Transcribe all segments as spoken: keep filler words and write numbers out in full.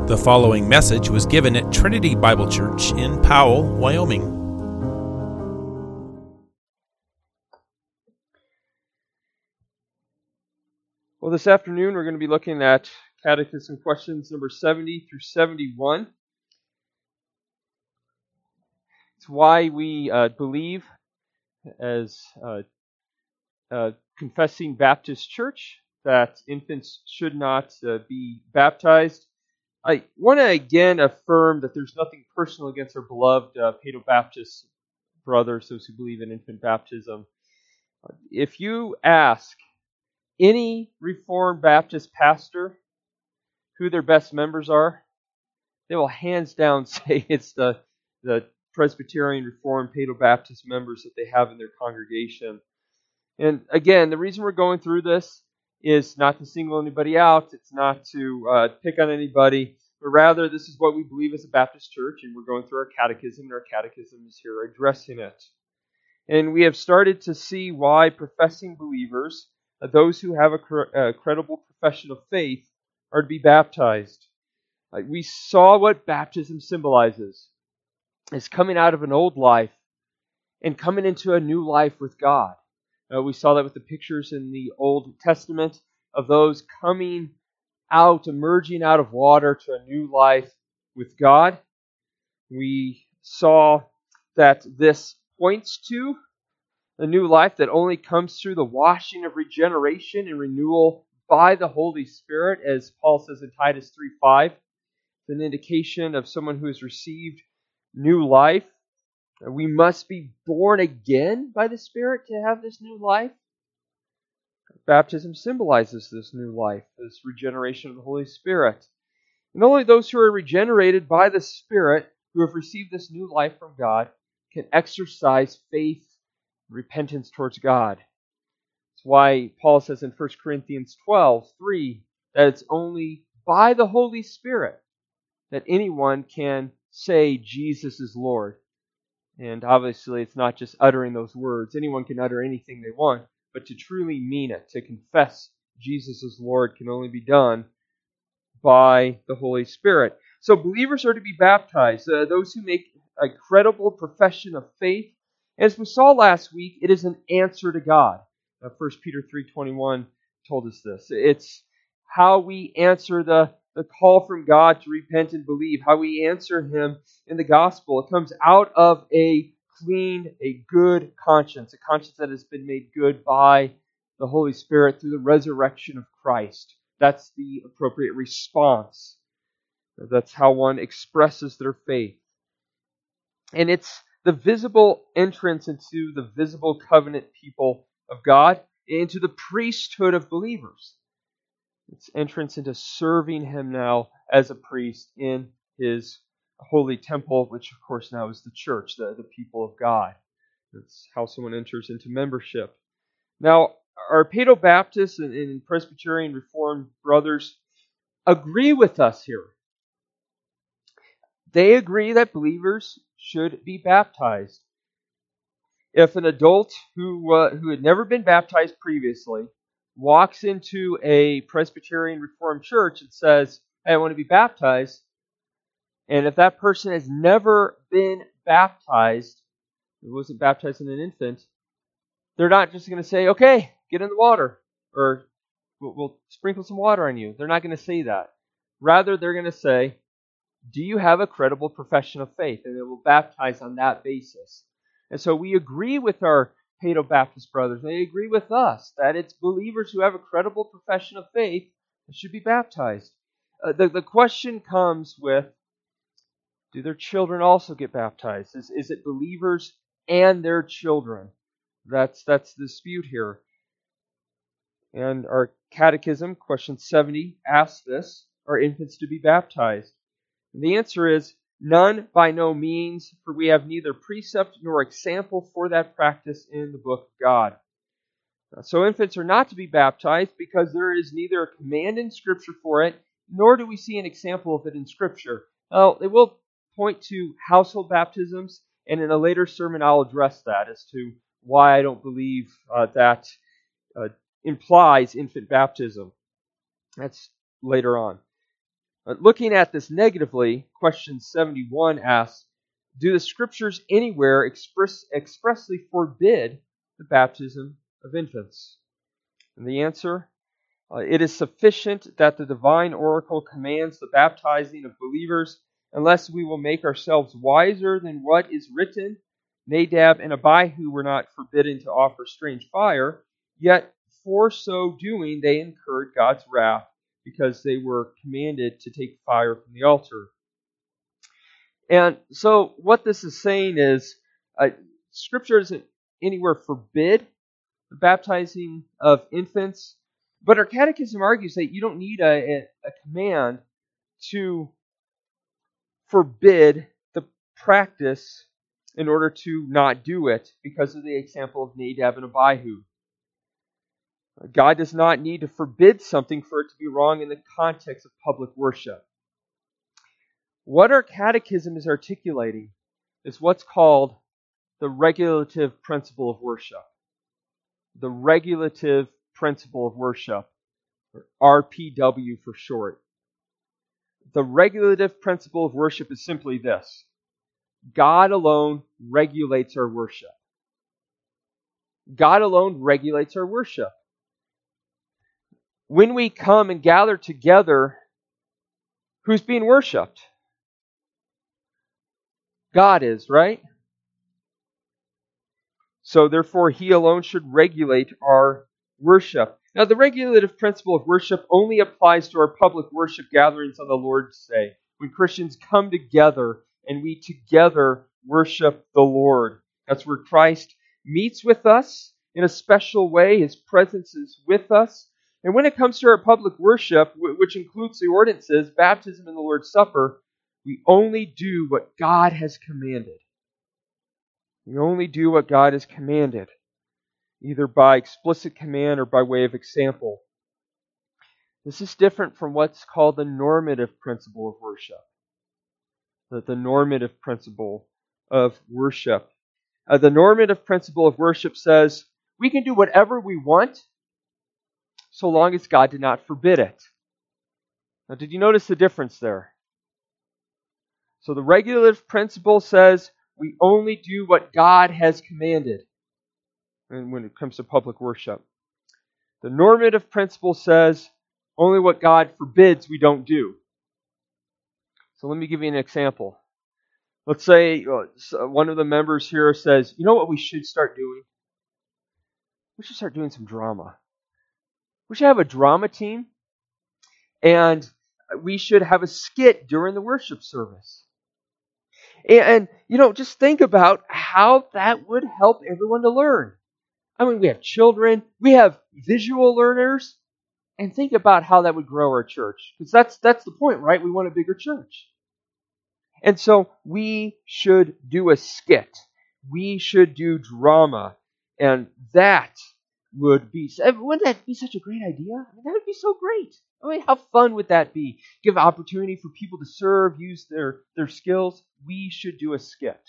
The following message was given at Trinity Bible Church in Powell, Wyoming. Well, this afternoon we're going to be looking at Catechism questions number seventy through seventy-one. It's why we uh, believe as uh, uh, Confessing Baptist Church that infants should not uh, be baptized. I want to again affirm that there's nothing personal against our beloved uh, Paedo-Baptist brothers, those who believe in infant baptism. If you ask any Reformed Baptist pastor who their best members are, they will hands down say it's the, the Presbyterian Reformed Paedo-Baptist members that they have in their congregation. And again, the reason we're going through this is not to single anybody out. It's not to uh, pick on anybody, but rather this is what we believe as a Baptist church, and we're going through our catechism, and our catechism is here addressing it. And we have started to see why professing believers, uh, those who have a, cr- a credible profession of faith, are to be baptized. Uh, we saw what baptism symbolizes. It's coming out of an old life and coming into a new life with God. Uh, we saw that with the pictures in the Old Testament of those coming out, emerging out of water to a new life with God. We saw that this points to a new life that only comes through the washing of regeneration and renewal by the Holy Spirit, as Paul says in Titus three five. It's an indication of someone who has received new life. We must be born again by the Spirit to have this new life. Baptism symbolizes this new life, this regeneration of the Holy Spirit. And only those who are regenerated by the Spirit, who have received this new life from God, can exercise faith and repentance towards God. That's why Paul says in First Corinthians twelve three that it's only by the Holy Spirit that anyone can say Jesus is Lord. And obviously it's not just uttering those words. Anyone can utter anything they want, but to truly mean it, to confess Jesus as Lord, can only be done by the Holy Spirit. So believers are to be baptized, uh, those who make a credible profession of faith. As we saw last week, it is an answer to God. Uh, First Peter three twenty-one told us this. It's how we answer the The call from God to repent and believe, how we answer Him in the gospel. It comes out of a clean, a good conscience, a conscience that has been made good by the Holy Spirit through the resurrection of Christ. That's the appropriate response. That's how one expresses their faith. And it's the visible entrance into the visible covenant people of God, into the priesthood of believers. It's entrance into serving Him now as a priest in His holy temple, which of course now is the church, the, the people of God. That's how someone enters into membership. Now, our Paedo-Baptist and, and Presbyterian Reformed brothers agree with us here. They agree that believers should be baptized. If an adult who uh, who had never been baptized previously walks into a Presbyterian Reformed church and says, hey, I want to be baptized, and if that person has never been baptized, wasn't baptized in an infant, they're not just going to say, okay, get in the water, or we'll, we'll sprinkle some water on you. They're not going to say that. Rather, they're going to say, do you have a credible profession of faith? And they will baptize on that basis. And so we agree with our Paedo-Baptist brothers. They agree with us that it's believers who have a credible profession of faith that should be baptized. Uh, the, the question comes with, do their children also get baptized? Is, is it believers and their children? That's, that's the dispute here. And our catechism, question seventy, asks this: are infants to be baptized? And the answer is, none, by no means, for we have neither precept nor example for that practice in the book of God. So infants are not to be baptized because there is neither a command in Scripture for it, nor do we see an example of it in Scripture. Now, they will point to household baptisms, and in a later sermon I'll address that as to why I don't believe uh, that uh, implies infant baptism. That's later on. But looking at this negatively, question seventy-one asks, do the Scriptures anywhere express, expressly forbid the baptism of infants? And the answer, uh, it is sufficient that the divine oracle commands the baptizing of believers, unless we will make ourselves wiser than what is written. Nadab and Abihu were not forbidden to offer strange fire, yet for so doing they incurred God's wrath, because they were commanded to take fire from the altar. And so what this is saying is, uh, Scripture doesn't anywhere forbid the baptizing of infants, but our catechism argues that you don't need a, a, a command to forbid the practice in order to not do it, because of the example of Nadab and Abihu. God does not need to forbid something for it to be wrong in the context of public worship. What our catechism is articulating is what's called the regulative principle of worship. The regulative principle of worship, or R P W for short. The regulative principle of worship is simply this: God alone regulates our worship. God alone regulates our worship. When we come and gather together, who's being worshipped? God is, right? So therefore, He alone should regulate our worship. Now, the regulative principle of worship only applies to our public worship gatherings on the Lord's Day, when Christians come together and we together worship the Lord. That's where Christ meets with us in a special way. His presence is with us. And when it comes to our public worship, which includes the ordinances, baptism, and the Lord's Supper, we only do what God has commanded. We only do what God has commanded, either by explicit command or by way of example. This is different from what's called the normative principle of worship. The, the normative principle of worship. Uh, the normative principle of worship says we can do whatever we want so long as God did not forbid it. Now, did you notice the difference there? So the regulative principle says we only do what God has commanded and when it comes to public worship. The normative principle says only what God forbids we don't do. So let me give you an example. Let's say uh, one of the members here says, you know what we should start doing? We should start doing some drama. We should have a drama team, and we should have a skit during the worship service. And, and, you know, just think about how that would help everyone to learn. I mean, we have children, we have visual learners, and think about how that would grow our church. Because that's, that's the point, right? We want a bigger church. And so we should do a skit. We should do drama. And that would be, wouldn't that be such a great idea? I mean, that would be so great. I mean, how fun would that be? Give opportunity for people to serve, use their, their skills. We should do a skit.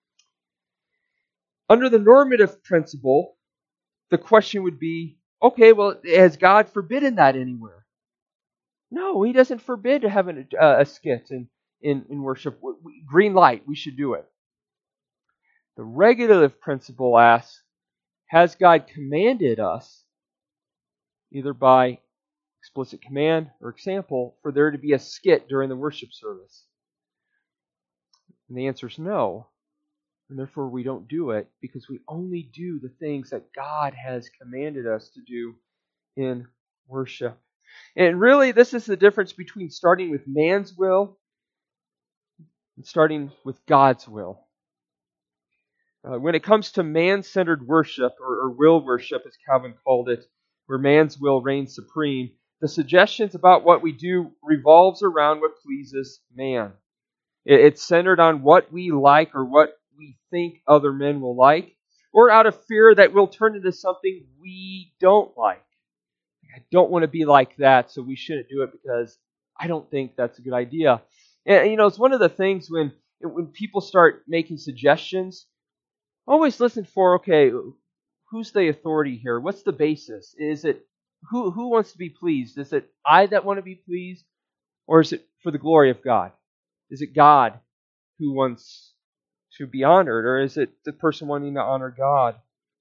Under the normative principle, the question would be, okay, well, has God forbidden that anywhere? No, He doesn't forbid to have a, uh, a skit in, in, in worship. We, green light, we should do it. The regulative principle asks, has God commanded us, either by explicit command or example, for there to be a skit during the worship service? And the answer is no. And therefore we don't do it, because we only do the things that God has commanded us to do in worship. And really, this is the difference between starting with man's will and starting with God's will. Uh, when it comes to man-centered worship, or, or will worship, as Calvin called it, where man's will reigns supreme, the suggestions about what we do revolves around what pleases man. It, it's centered on what we like or what we think other men will like, or out of fear that we'll turn into something we don't like. I don't want to be like that, so we shouldn't do it because I don't think that's a good idea. And, you know, it's one of the things when, when people start making suggestions, always listen for, okay, who's the authority here? What's the basis? Is it, who who wants to be pleased? Is it I that want to be pleased? Or is it for the glory of God? Is it God who wants to be honored, or is it the person wanting to honor God?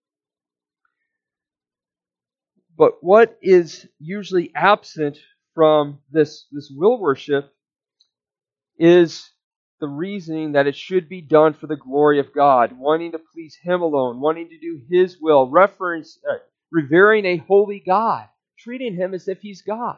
But what is usually absent from this, this will worship is the reasoning that it should be done for the glory of God, wanting to please Him alone, wanting to do His will, reference, uh, revering a holy God, treating Him as if He's God.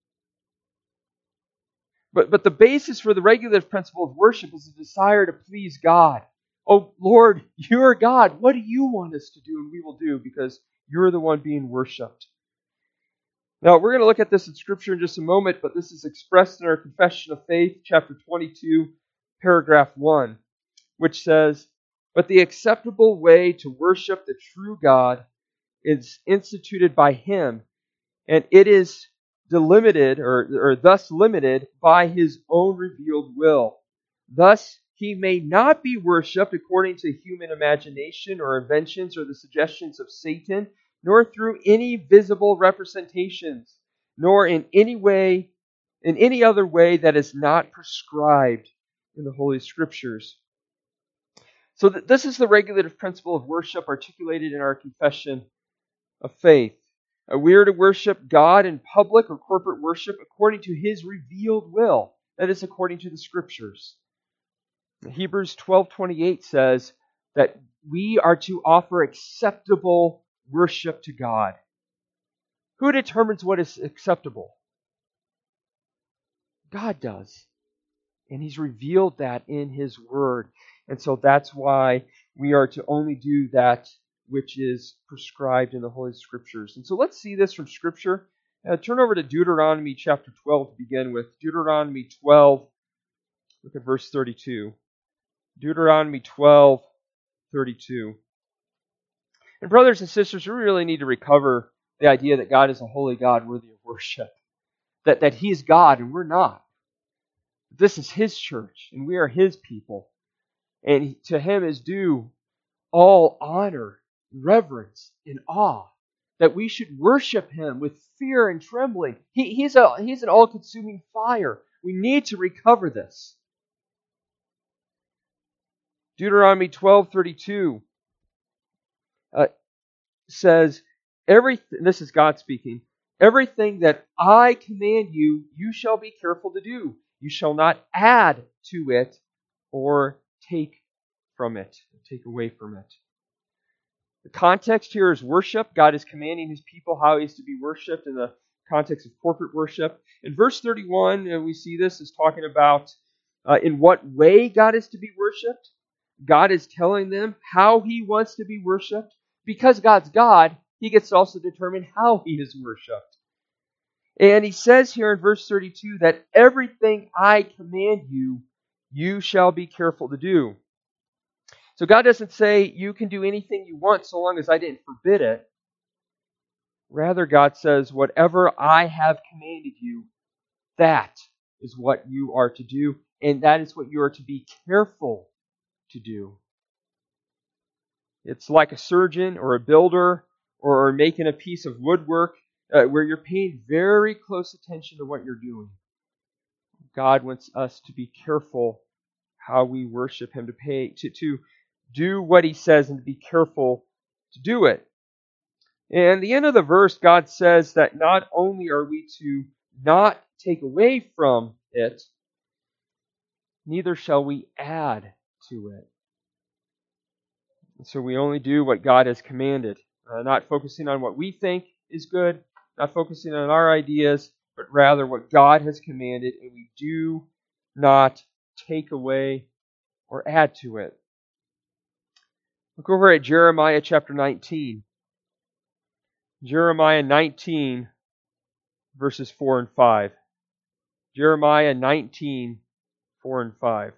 But, but the basis for the regulative principle of worship is a desire to please God. Oh, Lord, you're God. What do you want us to do? And we will do, because you're the one being worshipped. Now, we're going to look at this in Scripture in just a moment, but this is expressed in our Confession of Faith, chapter twenty-two, paragraph one, which says, "But the acceptable way to worship the true God is instituted by Him, and it is delimited, or, or thus limited, by His own revealed will. Thus, He may not be worshipped according to human imagination or inventions or the suggestions of Satan, nor through any visible representations, nor in any way, in any other way that is not prescribed in the Holy Scriptures." So th- this is the regulative principle of worship articulated in our Confession of Faith. Uh, we are to worship God in public or corporate worship according to His revealed will. That is, according to the Scriptures. Hebrews twelve twenty-eight says that we are to offer acceptable worship to God. Who determines what is acceptable? God does. And He's revealed that in His Word. And so that's why we are to only do that which is prescribed in the Holy Scriptures. And so let's see this from Scripture. Uh, turn over to Deuteronomy chapter twelve to begin with. Deuteronomy twelve, look at verse thirty-two. Deuteronomy twelve, thirty-two. And brothers and sisters, we really need to recover the idea that God is a holy God worthy of worship. That, that He is God and we're not. This is His church and we are His people. And to Him is due all honor, reverence, and awe. That we should worship Him with fear and trembling. He, he's, a, he's an all-consuming fire. We need to recover this. Deuteronomy twelve thirty-two uh, says, "Everything." This is God speaking. "Everything that I command you, you shall be careful to do. You shall not add to it or take from it, take away from it." The context here is worship. God is commanding His people how He is to be worshipped in the context of corporate worship. In verse thirty-one, and we see this is talking about uh, in what way God is to be worshipped. God is telling them how He wants to be worshipped. Because God's God, He gets to also determine how He is worshipped. And He says here in verse thirty-two that everything I command you, you shall be careful to do. So God doesn't say you can do anything you want so long as I didn't forbid it. Rather, God says, whatever I have commanded you, that is what you are to do, and that is what you are to be careful to do. It's like a surgeon or a builder or making a piece of woodwork uh, where you're paying very close attention to what you're doing. God wants us to be careful how we worship Him, to pay to, to do what He says and to be careful to do it. And the end of the verse, God says that not only are we to not take away from it, neither shall we add to it. And so we only do what God has commanded, uh, not focusing on what we think is good, not focusing on our ideas, but rather what God has commanded, and we do not take away or add to it. Look over at Jeremiah chapter nineteen. Jeremiah nineteen, verses four and five. Jeremiah nineteen, four and five.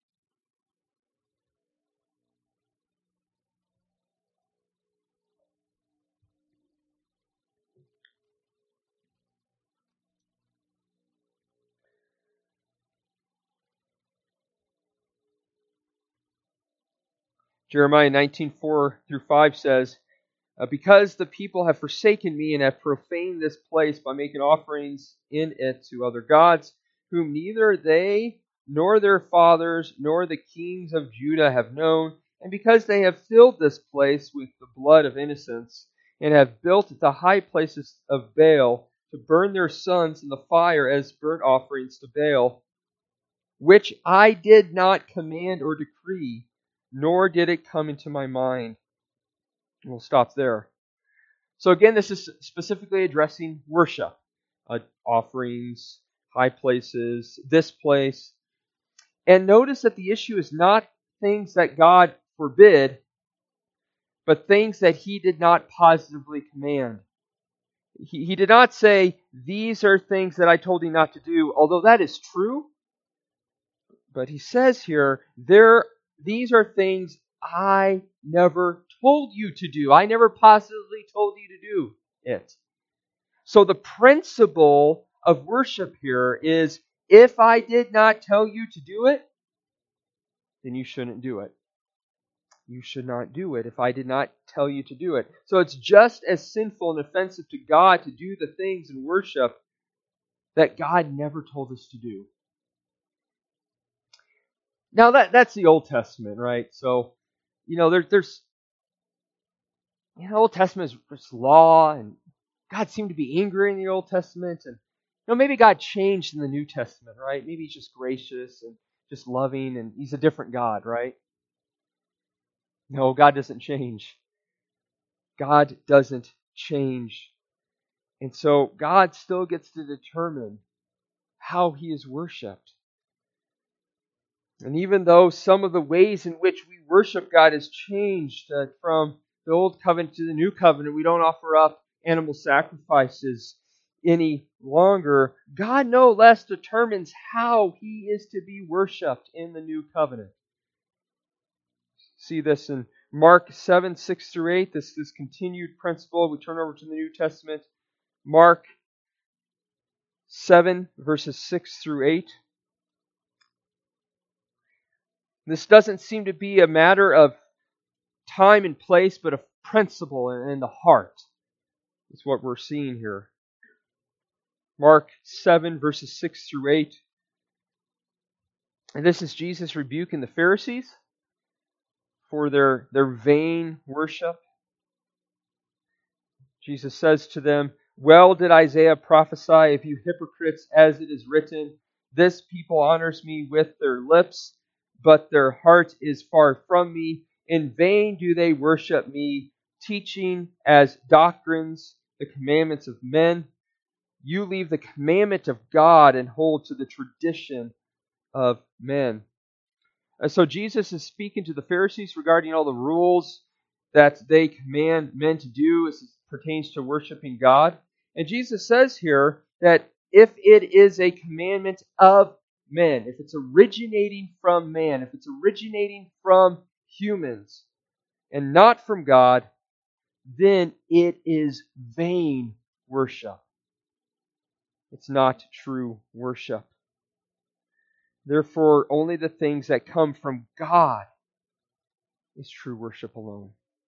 Jeremiah nineteen, four through five says, uh, "Because the people have forsaken me and have profaned this place by making offerings in it to other gods, whom neither they nor their fathers nor the kings of Judah have known, and because they have filled this place with the blood of innocents, and have built the high places of Baal to burn their sons in the fire as burnt offerings to Baal, which I did not command or decree, nor did it come into my mind. And we'll stop there. So again, this is specifically addressing worship, uh, offerings, high places, this place. And notice that the issue is not things that God forbid, but things that He did not positively command. He, he did not say, these are things that I told you not to do, although that is true. But He says here, there, these are things I never told you to do. I never positively told you to do it. So the principle of worship here is, if I did not tell you to do it, then you shouldn't do it. You should not do it if I did not tell you to do it. So it's just as sinful and offensive to God to do the things in worship that God never told us to do. Now that that's the Old Testament, right? So, you know, there, there's, you know, Old Testament is just law, and God seemed to be angry in the Old Testament, and you know, maybe God changed in the New Testament, right? Maybe He's just gracious and just loving, and He's a different God, right? No, God doesn't change. God doesn't change. And so God still gets to determine how He is worshipped. And even though some of the ways in which we worship God has changed uh, from the Old Covenant to the New Covenant, we don't offer up animal sacrifices any longer. God no less determines how He is to be worshipped in the New Covenant. See this in Mark seven, six through eight, this, this continued principle. We turn over to the New Testament. Mark seven, verses six through eight. This doesn't seem to be a matter of time and place, but of principle and in the heart. That's what we're seeing here. Mark seven, verses six through eight. And this is Jesus rebuking the Pharisees for their, their vain worship. Jesus says to them, "Well did Isaiah prophesy of you hypocrites, as it is written, this people honors me with their lips, but their heart is far from me. In vain do they worship me, teaching as doctrines the commandments of men. You leave the commandment of God and hold to the tradition of men." And so Jesus is speaking to the Pharisees regarding all the rules that they command men to do as it pertains to worshiping God. And Jesus says here that if it is a commandment of men, if it's originating from man, if it's originating from humans and not from God, then it is vain worship. It's not true worship. Therefore, only the things that come from God is true worship alone.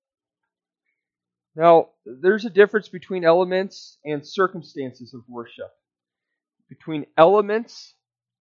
Now, there's a difference between elements and circumstances of worship. Between elements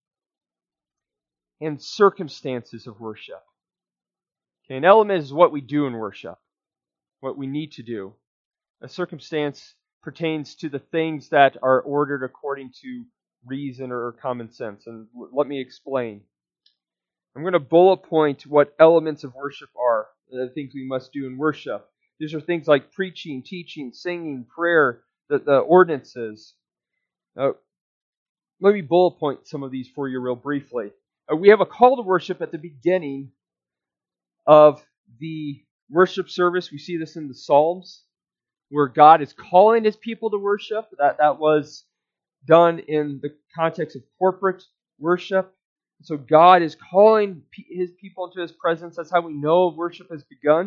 and circumstances of worship. Okay, an element is what we do in worship, what we need to do. A circumstance pertains to the things that are ordered according to reason or common sense. And let me explain. I'm going to bullet point what elements of worship are, the things we must do in worship. These are things like preaching, teaching, singing, prayer, the, the ordinances. Uh, let me bullet point some of these for you real briefly. Uh, we have a call to worship at the beginning of the worship service. We see this in the Psalms, where God is calling His people to worship. That, that was done in the context of corporate worship. So God is calling His people into His presence. That's how we know worship has begun.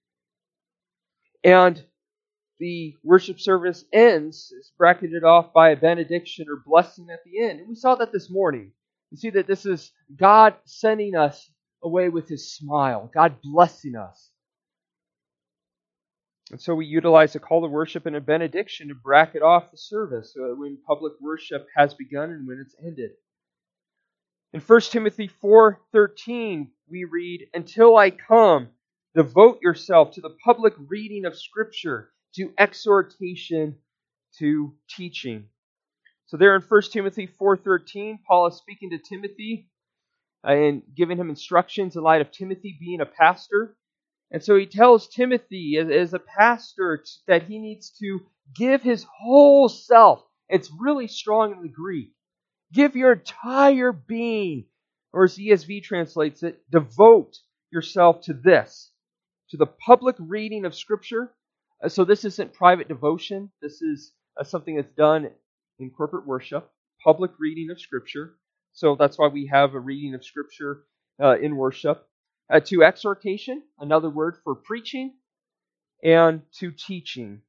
And the worship service ends, is bracketed off by a benediction or blessing at the end. And we saw that this morning. You see that this is God sending us away with His smile, God blessing us. And so we utilize a call to worship and a benediction to bracket off the service uh, when public worship has begun and when it's ended. In First Timothy four thirteen, we read, "Until I come, devote yourself to the public reading of Scripture, to exhortation, to teaching." So there in First Timothy four thirteen, Paul is speaking to Timothy uh, and giving him instructions in light of Timothy being a pastor. And so he tells Timothy as, as a pastor t- that he needs to give his whole self. It's really strong in the Greek. Give your entire being, or as E S V translates it, devote yourself to this, to the public reading of Scripture. Uh, so this isn't private devotion. This is uh, something that's done in corporate worship, public reading of Scripture. So that's why we have a reading of Scripture uh, in worship. Uh, to exhortation, another word for preaching, and to teaching.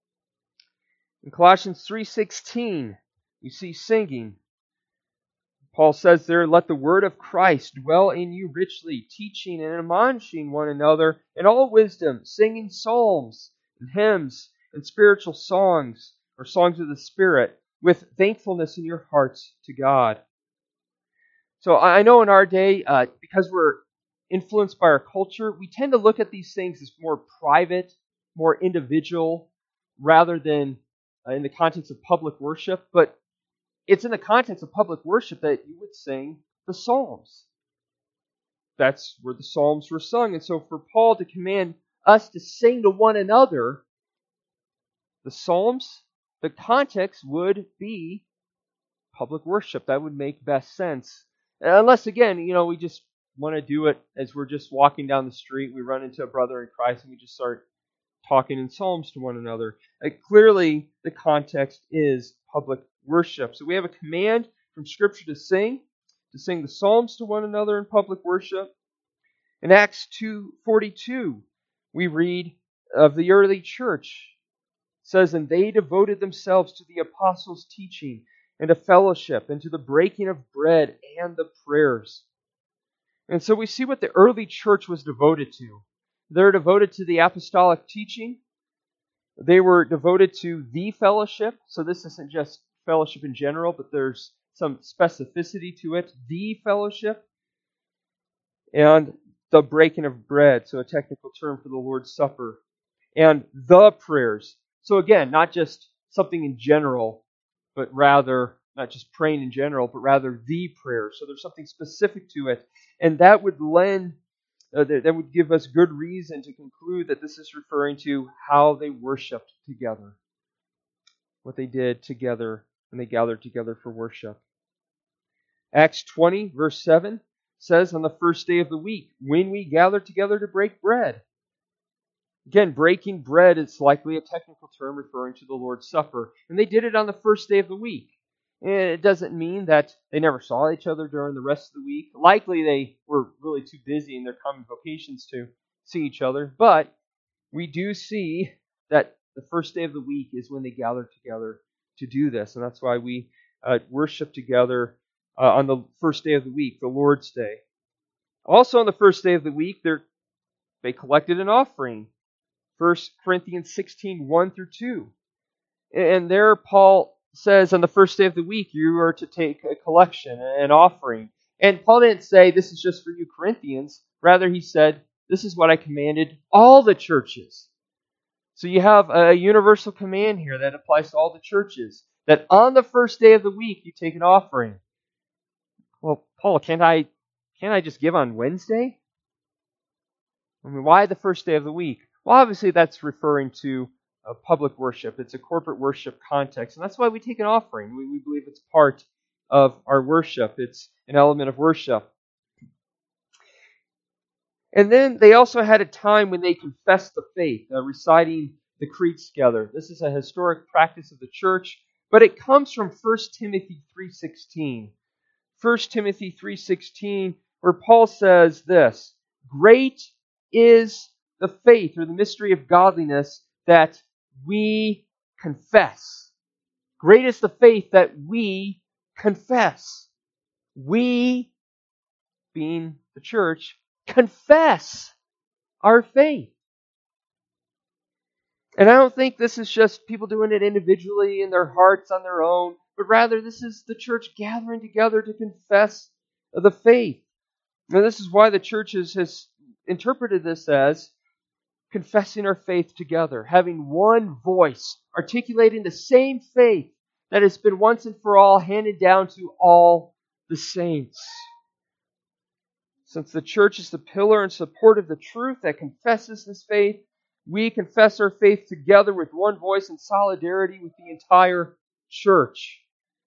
In Colossians three sixteen, we see singing. Paul says there, "Let the word of Christ dwell in you richly, teaching and admonishing one another in all wisdom, singing psalms and hymns and spiritual songs, or songs of the Spirit, with thankfulness in your hearts to God." So I know in our day, uh, because we're influenced by our culture, we tend to look at these things as more private, more individual, rather than uh, in the context of public worship. But it's in the context of public worship that you would sing the Psalms. That's where the Psalms were sung. And so for Paul to command us to sing to one another, the Psalms, the context would be public worship. That would make best sense. Unless, again, you know, we just want to do it as we're just walking down the street, we run into a brother in Christ, and we just start talking in psalms to one another. Like, clearly, the context is public worship. So we have a command from Scripture to sing, to sing the psalms to one another in public worship. In Acts two forty-two, we read of the early church. It says, "And they devoted themselves to the apostles' teaching, and to fellowship, and to the breaking of bread, and the prayers." And so we see what the early church was devoted to. They're devoted to the apostolic teaching. They were devoted to the fellowship. So this isn't just fellowship in general, but there's some specificity to it. The fellowship. And the breaking of bread. So a technical term for the Lord's Supper. And the prayers. So again, not just something in general, but rather, not just praying in general, but rather the prayer. So there's something specific to it. And that would lend, uh, that would give us good reason to conclude that this is referring to how they worshiped together. What they did together when they gathered together for worship. Acts twenty, verse seven says, "On the first day of the week, when we gathered together to break bread." Again, breaking bread is likely a technical term referring to the Lord's Supper. And they did it on the first day of the week. And it doesn't mean that they never saw each other during the rest of the week. Likely they were really too busy in their common vocations to see each other. But we do see that the first day of the week is when they gathered together to do this. And that's why we uh, worship together uh, on the first day of the week, the Lord's Day. Also on the first day of the week, they collected an offering. First Corinthians sixteen, one through two. And there Paul says on the first day of the week, you are to take a collection, an offering. And Paul didn't say, this is just for you Corinthians. Rather, he said, this is what I commanded all the churches. So you have a universal command here that applies to all the churches. That on the first day of the week, you take an offering. Well, Paul, can't I, can't I just give on Wednesday? I mean, why the first day of the week? Well, obviously that's referring to a public worship. It's a corporate worship context. And that's why we take an offering. We, we believe it's part of our worship. It's an element of worship. And then they also had a time when they confessed the faith, uh, reciting the creeds together. This is a historic practice of the church, but it comes from First Timothy three sixteen. First Timothy three sixteen, where Paul says this, "Great is the faith," or the mystery of godliness, "that we confess." Great is the faith that we confess. We, being the church, confess our faith. And I don't think this is just people doing it individually in their hearts on their own, but rather this is the church gathering together to confess of the faith. And this is why the church has, has interpreted this as confessing our faith together, having one voice, articulating the same faith that has been once and for all handed down to all the saints. Since the church is the pillar and support of the truth that confesses this faith, we confess our faith together with one voice in solidarity with the entire church.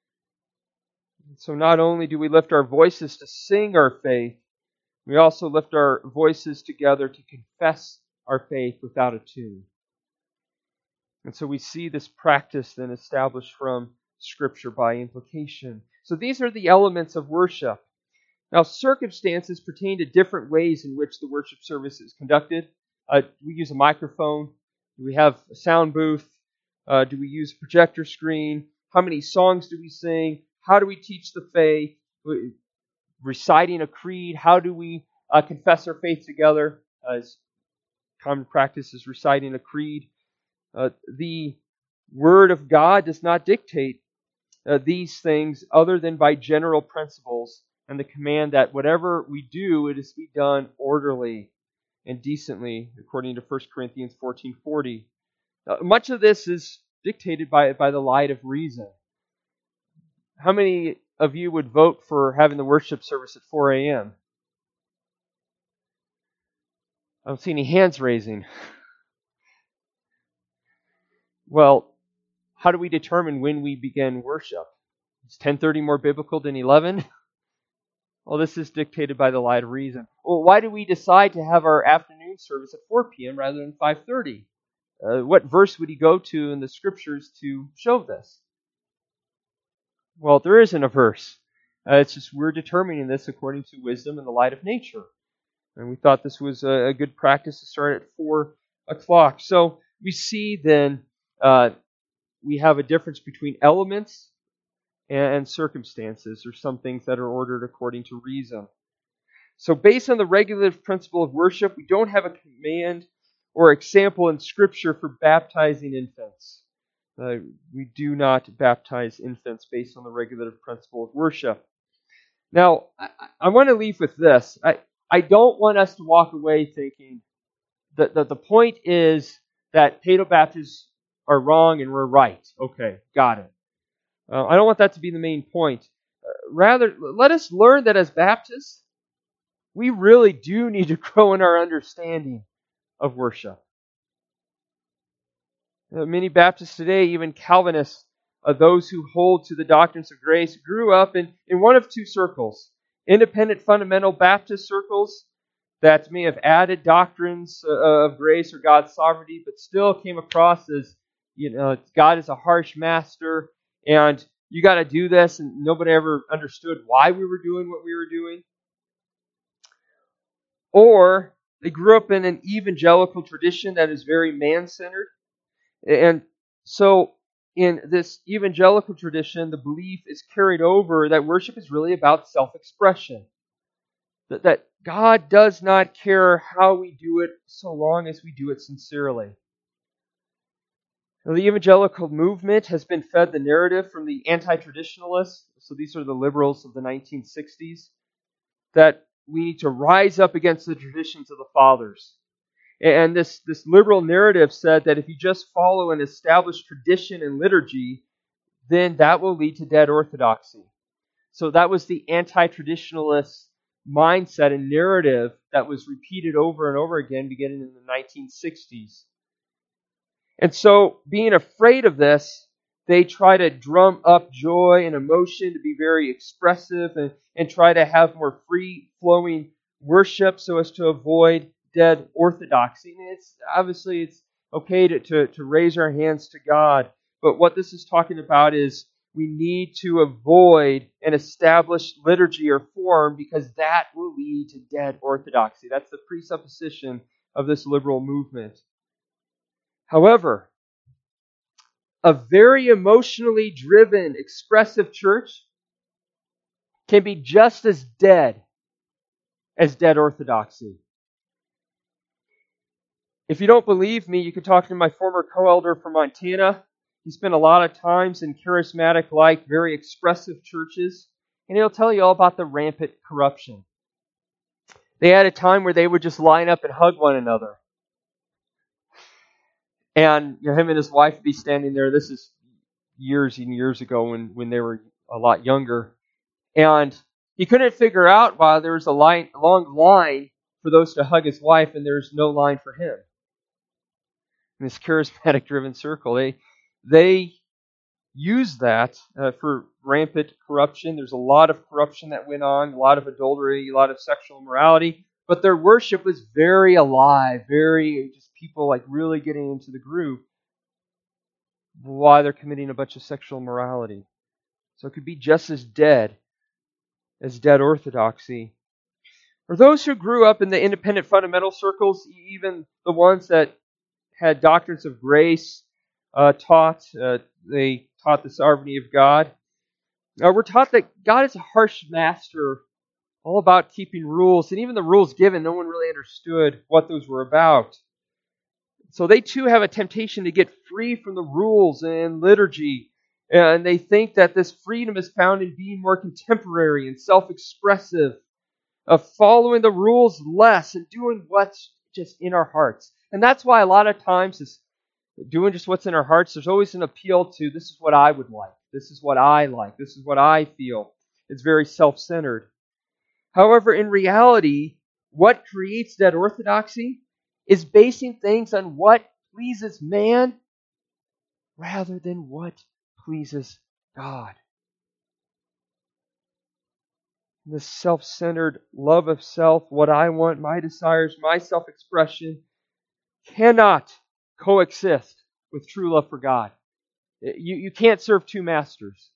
So not only do we lift our voices to sing our faith, we also lift our voices together to confess our faith without a tune. And so we see this practice then established from Scripture by implication. So these are the elements of worship. Now, circumstances pertain to different ways in which the worship service is conducted. Uh, do we use a microphone? Do we have a sound booth? Uh, do we use a projector screen? How many songs do we sing? How do we teach the faith? Reciting a creed? How do we uh, confess our faith together? Uh, as common practice is reciting a creed. Uh, the Word of God does not dictate uh, these things other than by general principles and the command that whatever we do, it is to be done orderly and decently, according to First Corinthians fourteen forty. Uh, much of this is dictated by, by the light of reason. How many of you would vote for having the worship service at four a.m.? I don't see any hands raising. Well, how do we determine when we begin worship? Is ten thirty more biblical than eleven? Well, this is dictated by the light of reason. Well, why do we decide to have our afternoon service at four p.m. rather than five thirty? Uh, what verse would he go to in the Scriptures to show this? Well, there isn't a verse. Uh, it's just we're determining this according to wisdom and the light of nature. And we thought this was a, a good practice to start at four o'clock. So we see then uh, we have a difference between elements and, and circumstances, or some things that are ordered according to reason. So based on the regulative principle of worship, we don't have a command or example in Scripture for baptizing infants. Uh, we do not baptize infants based on the regulative principle of worship. Now, I, I want to leave with this. I, I don't want us to walk away thinking that, that the point is that Paedobaptists are wrong and we're right. Okay, got it. Uh, I don't want that to be the main point. Uh, rather, let us learn that as Baptists, we really do need to grow in our understanding of worship. Uh, many Baptists today, even Calvinists, uh, those who hold to the doctrines of grace, grew up in, in one of two circles. Independent fundamental Baptist circles that may have added doctrines uh, of grace or God's sovereignty, but still came across as, you know, God is a harsh master, and you got to do this, and nobody ever understood why we were doing what we were doing. Or they grew up in an evangelical tradition that is very man-centered. And so in this evangelical tradition, the belief is carried over that worship is really about self-expression. That, that God does not care how we do it so long as we do it sincerely. Now, the evangelical movement has been fed the narrative from the anti-traditionalists, so these are the liberals of the nineteen sixties, that we need to rise up against the traditions of the fathers. And this, this liberal narrative said that if you just follow an established tradition and liturgy, then that will lead to dead orthodoxy. So that was the anti-traditionalist mindset and narrative that was repeated over and over again beginning in the nineteen sixties. And so, being afraid of this, they try to drum up joy and emotion to be very expressive and, and try to have more free-flowing worship so as to avoid dead orthodoxy. And it's obviously it's okay to, to, to raise our hands to God, but what this is talking about is we need to avoid an established liturgy or form because that will lead to dead orthodoxy. That's the presupposition of this liberal movement. However, a very emotionally driven, expressive church can be just as dead as dead orthodoxy. If you don't believe me, you can talk to my former co-elder from Montana. He spent a lot of times in charismatic-like, very expressive churches. And he'll tell you all about the rampant corruption. They had a time where they would just line up and hug one another. And you know, him and his wife would be standing there. This is years and years ago when, when they were a lot younger. And he couldn't figure out why there was a line, long line for those to hug his wife and there's no line for him. In this charismatic-driven circle, they, they use that uh, for rampant corruption. There's a lot of corruption that went on, a lot of adultery, a lot of sexual immorality. But their worship was very alive, very just people like really getting into the groove while they're committing a bunch of sexual immorality. So it could be just as dead as dead orthodoxy. Or those who grew up in the independent fundamental circles, even the ones that had doctrines of grace uh, taught, uh, they taught the sovereignty of God. Uh, we're taught that God is a harsh master, all about keeping rules, and even the rules given, no one really understood what those were about. So they too have a temptation to get free from the rules and liturgy, and they think that this freedom is found in being more contemporary and self-expressive, of following the rules less and doing what's just in our hearts. And that's why a lot of times is doing just what's in our hearts, there's always an appeal to, this is what I would like, this is what I like, this is what I feel. It's very self-centered. However, in reality, what creates that orthodoxy is basing things on what pleases man rather than what pleases God. This self-centered love of self, what I want, my desires, my self-expression, cannot coexist with true love for God. You, you can't serve two masters.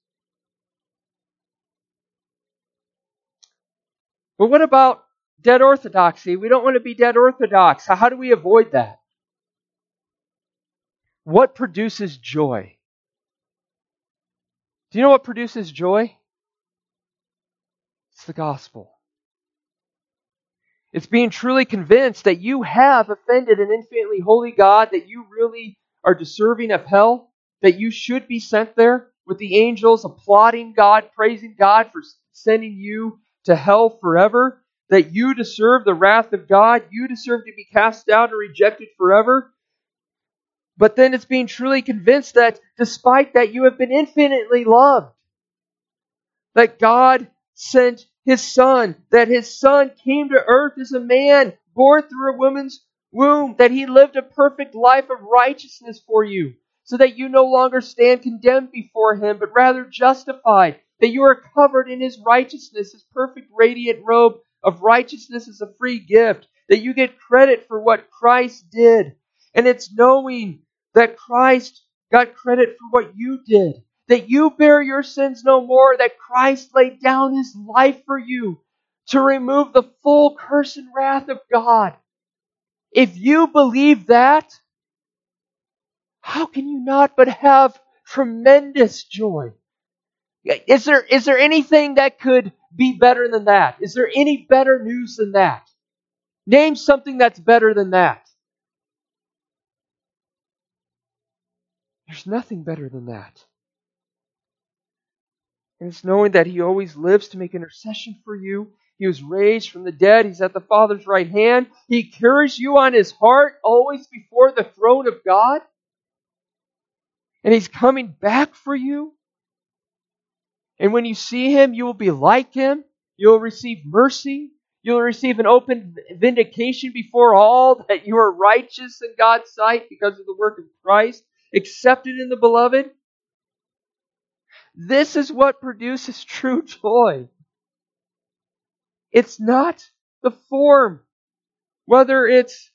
But what about dead orthodoxy? We don't want to be dead orthodox. How, how do we avoid that? What produces joy? Do you know what produces joy? It's the gospel. It's being truly convinced that you have offended an infinitely holy God, that you really are deserving of hell, that you should be sent there with the angels applauding God, praising God for sending you to hell forever, that you deserve the wrath of God, you deserve to be cast out and rejected forever. But then it's being truly convinced that despite that you have been infinitely loved, that God sent His Son, that His Son came to earth as a man, born through a woman's womb, that He lived a perfect life of righteousness for you, so that you no longer stand condemned before Him, but rather justified, that you are covered in His righteousness, His perfect radiant robe of righteousness is a free gift, that you get credit for what Christ did. And it's knowing that Christ got credit for what you did, that you bear your sins no more, that Christ laid down His life for you to remove the full curse and wrath of God. If you believe that, how can you not but have tremendous joy? Is there, is there anything that could be better than that? Is there any better news than that? Name something that's better than that. There's nothing better than that. And it's knowing that He always lives to make intercession for you. He was raised from the dead. He's at the Father's right hand. He carries you on His heart, always before the throne of God. And He's coming back for you. And when you see Him, you will be like Him. You'll receive mercy. You'll receive an open vindication before all that you are righteous in God's sight because of the work of Christ, accepted in the Beloved. This is what produces true joy. It's not the form, whether it's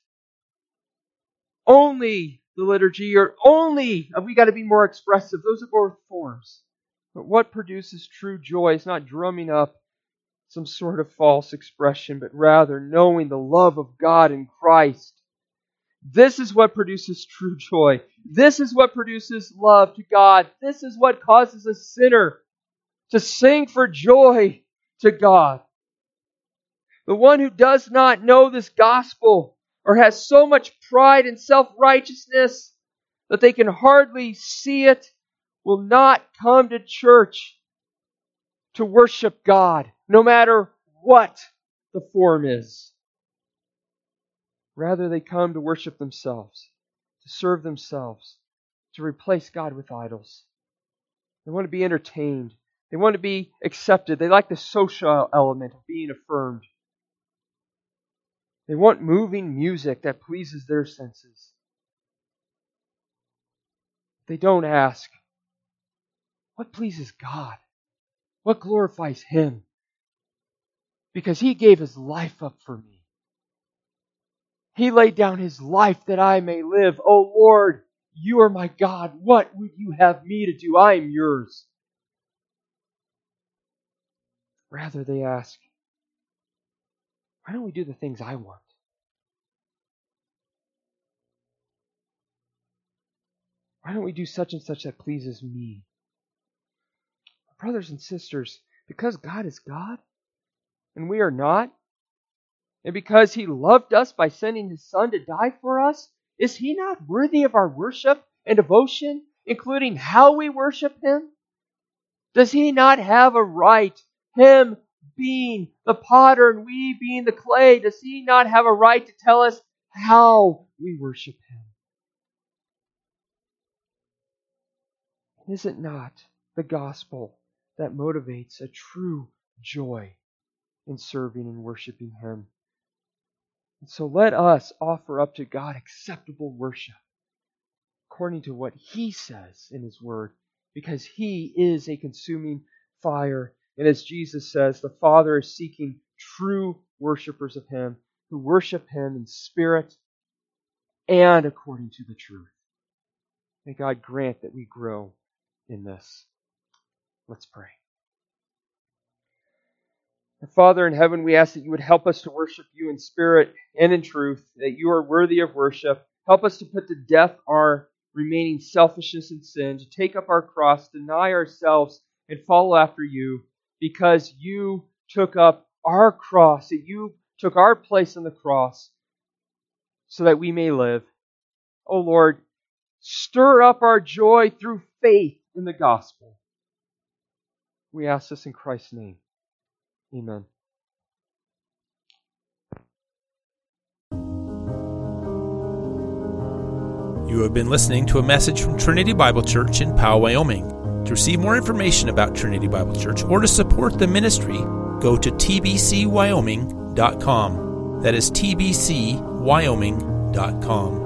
only the liturgy or only, we got to be more expressive. Those are both forms. But what produces true joy is not drumming up some sort of false expression, but rather knowing the love of God in Christ. This is what produces true joy. This is what produces love to God. This is what causes a sinner to sing for joy to God. The one who does not know this gospel or has so much pride and self-righteousness that they can hardly see it will not come to church. to worship God, no matter what the form is. Rather, they come to worship themselves, to serve themselves, to replace God with idols. They want to be entertained. They want to be accepted. They like the social element of being affirmed. They want moving music that pleases their senses. They don't ask, what pleases God? What glorifies Him? Because He gave His life up for me. He laid down His life that I may live. Oh Lord, You are my God. What would You have me to do? I am Yours. Rather, they ask, why don't we do the things I want? Why don't we do such and such that pleases me? Brothers and sisters, because God is God and we are not, and because He loved us by sending His Son to die for us, is He not worthy of our worship and devotion, including how we worship Him? Does He not have a right, Him being the potter and we being the clay, does He not have a right to tell us how we worship Him? Is it not the gospel that motivates a true joy in serving and worshiping Him? And so let us offer up to God acceptable worship according to what He says in His Word, because He is a consuming fire. And as Jesus says, the Father is seeking true worshipers of Him who worship Him in spirit and according to the truth. May God grant that we grow in this. Let's pray. And Father in heaven, we ask that You would help us to worship You in spirit and in truth, that You are worthy of worship. Help us to put to death our remaining selfishness and sin, to take up our cross, deny ourselves, and follow after You, because You took up our cross, that You took our place on the cross so that we may live. Oh Lord, stir up our joy through faith in the gospel. We ask this in Christ's name. Amen. You have been listening to a message from Trinity Bible Church in Powell, Wyoming. To receive more information about Trinity Bible Church or to support the ministry, go to t b c wyoming dot com. That is t b c wyoming dot com.